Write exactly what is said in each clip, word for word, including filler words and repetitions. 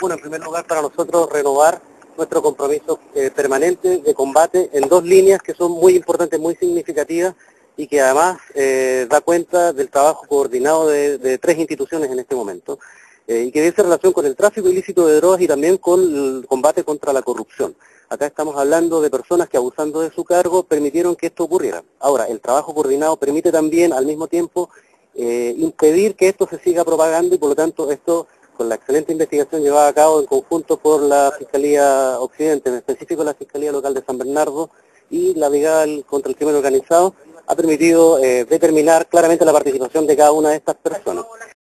Bueno, en primer lugar, para nosotros renovar nuestro compromiso eh, permanente de combate en dos líneas que son muy importantes, muy significativas y que además eh, da cuenta del trabajo coordinado de, de tres instituciones en este momento eh, y que tiene relación con el tráfico ilícito de drogas y también con el combate contra la corrupción. Acá estamos hablando de personas que, abusando de su cargo, permitieron que esto ocurriera. Ahora, el trabajo coordinado permite también al mismo tiempo eh, impedir que esto se siga propagando y por lo tanto esto, con la excelente investigación llevada a cabo en conjunto por la Fiscalía Occidente, en específico la Fiscalía Local de San Bernardo y la Brigada contra el Crimen Organizado, ha permitido eh, determinar claramente la participación de cada una de estas personas.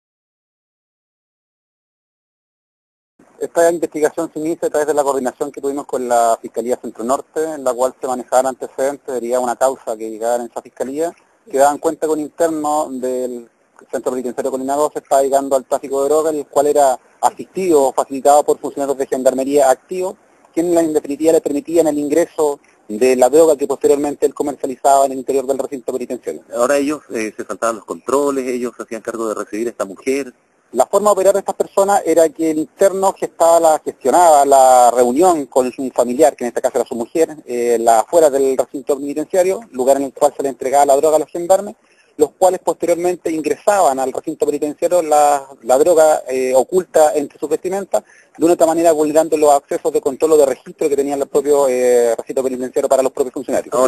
Esta investigación se inicia a través de la coordinación que tuvimos con la Fiscalía Centro Norte, en la cual se manejaban antecedentes, sería una causa que llegara en esa fiscalía, que daban cuenta con interno del Centro Penitenciario Colina dos se estaba dedicando al tráfico de drogas, el cual era asistido o facilitado por funcionarios de gendarmería activos, quienes en definitiva le permitían el ingreso de la droga que posteriormente él comercializaba en el interior del recinto penitenciario. Ahora ellos eh, se saltaban los controles, ellos se hacían cargo de recibir a esta mujer. La forma de operar de estas personas era que el interno gestaba la, gestionaba la reunión con un familiar, que en este caso era su mujer, eh, la, afuera del recinto penitenciario, lugar en el cual se le entregaba la droga a los gendarmes, los cuales posteriormente ingresaban al recinto penitenciario la, la droga eh, oculta entre sus vestimentas, de una otra manera vulnerando los accesos de control o de registro que tenían los propios eh, recintos penitenciarios para los propios funcionarios.